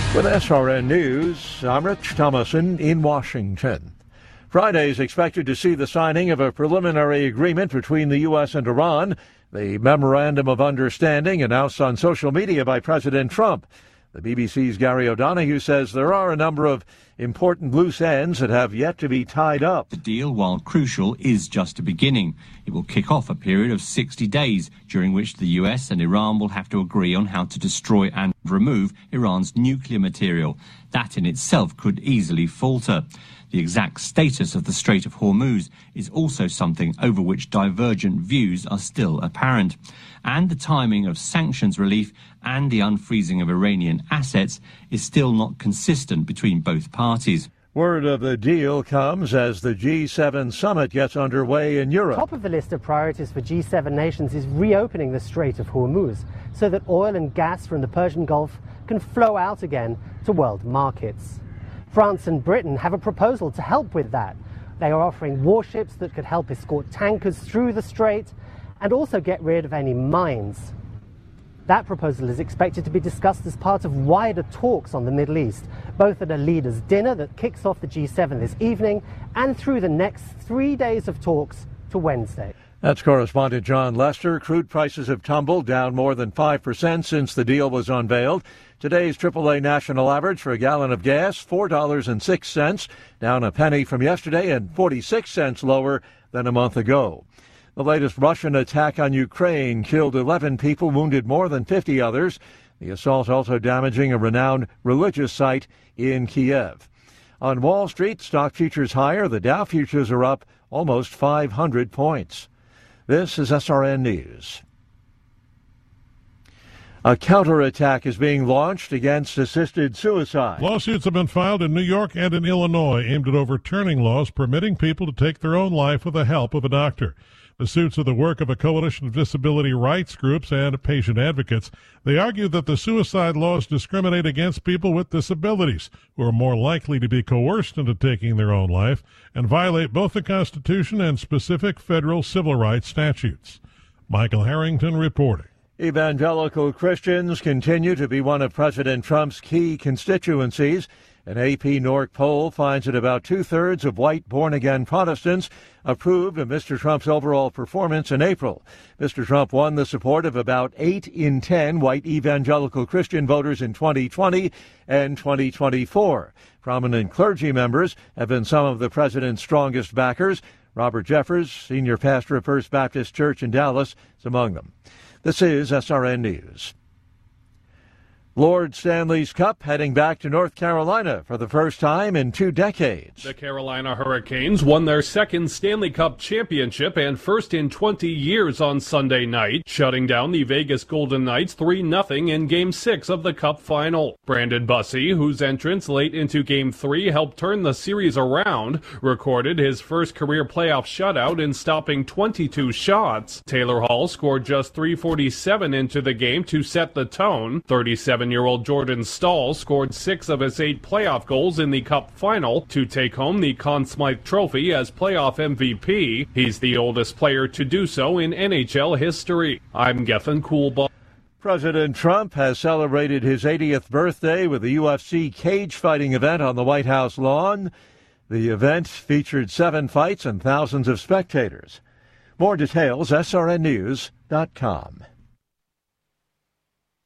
With SRN News, I'm Rich Thomason in Washington. Friday is expected to see the signing of a preliminary agreement between the U.S. and Iran, the Memorandum of Understanding announced on social media by President Trump. The BBC's Gary O'Donoghue says there are a number of important loose ends that have yet to be tied up. The deal, while crucial, is just a beginning. It will kick off a period of 60 days, during which the US and Iran will have to agree on how to destroy and remove Iran's nuclear material. That in itself could easily falter. The exact status of the Strait of Hormuz is also something over which divergent views are still apparent. And the timing of sanctions relief and the unfreezing of Iranian assets is still not consistent between both parties. Word of the deal comes as the G7 summit gets underway in Europe. Top of the list of priorities for G7 nations is reopening the Strait of Hormuz so that oil and gas from the Persian Gulf can flow out again to world markets. France and Britain have a proposal to help with that. They are offering warships that could help escort tankers through the strait and also get rid of any mines. That proposal is expected to be discussed as part of wider talks on the Middle East, both at a leaders' dinner that kicks off the G7 this evening and through the next 3 days of talks to Wednesday. That's correspondent John Lester. Crude prices have tumbled down more than 5% since the deal was unveiled. Today's AAA national average for a gallon of gas, $4.06, down a penny from yesterday and 46 cents lower than a month ago. The latest Russian attack on Ukraine killed 11 people, wounded more than 50 others. The assault also damaging a renowned religious site in Kiev. On Wall Street, stock futures higher. The Dow futures are up almost 500 points. This is SRN News. A counterattack is being launched against assisted suicide. Lawsuits have been filed in New York and in Illinois aimed at overturning laws permitting people to take their own life with the help of a doctor. The suits are the work of a coalition of disability rights groups and patient advocates. They argue that the suicide laws discriminate against people with disabilities, who are more likely to be coerced into taking their own life, and violate both the Constitution and specific federal civil rights statutes. Michael Harrington reporting. Evangelical Christians continue to be one of President Trump's key constituencies. An AP NORC poll finds that about two-thirds of white born-again Protestants approved of Mr. Trump's overall performance in April. Mr. Trump won the support of about 8 in 10 white evangelical Christian voters in 2020 and 2024. Prominent clergy members have been some of the president's strongest backers. Robert Jeffers, senior pastor of First Baptist Church in Dallas, is among them. This is SRN News. Lord Stanley's Cup heading back to North Carolina for the first time in 2 decades. The Carolina Hurricanes won their second Stanley Cup championship and first in 20 years on Sunday night, shutting down the Vegas Golden Knights 3-0 in Game 6 of the Cup final. Brandon Bussie, whose entrance late into Game 3 helped turn the series around, recorded his first career playoff shutout in stopping 22 shots. Taylor Hall scored just .347 into the game to set the tone. 37-year-old Jordan Staal scored 6 of his 8 playoff goals in the Cup final to take home the Conn Smythe Trophy as playoff MVP. He's the oldest player to do so in NHL history. I'm Gethin Coolbaugh. President Trump has celebrated his 80th birthday with a UFC cage fighting event on the White House lawn. The event featured 7 fights and thousands of spectators. More details, srnnews.com.